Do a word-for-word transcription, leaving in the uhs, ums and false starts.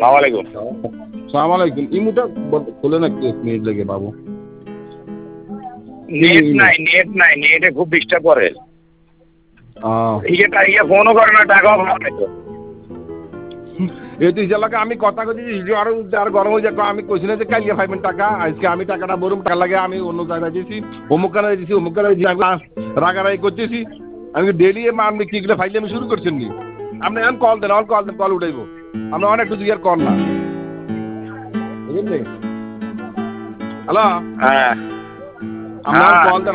আসসালামু আলাইকুম। সালাম আলাইকুম। ইমুটা খুলে না একটু এক মিনিট লেগে বাবু। নেট নাই নেট নাই নেটে খুব ডিস্টার্ব করে। ইয়ে ইয়ে ফোনও করে না, টাকাও ভালো তো। এই তুই লাগে আমি কথা কইছি আরো আর গরম হয়ে যাক। আমি কইছি না যে কাইলে পাইবেন টাকা, আজকে আমি টাকাটা বরুম টাকা লাগে আমি অন্য জায়গায় দিয়েছি, অমুক কানে দিয়েছি অমুক কানে দিয়েছি, আমি রাগারাগি করতেছি। আমি ডেলি আপনি কি গুলো ফাইলে আমি শুরু করছেন নি? আপনি এখন কল দেন, অন কল দেন, কল উঠাইবো। আমরা অনেক কিছু ইয়ার কর না, বুঝলেন? হ্যালো, হ্যাঁ আমরা কল দেন।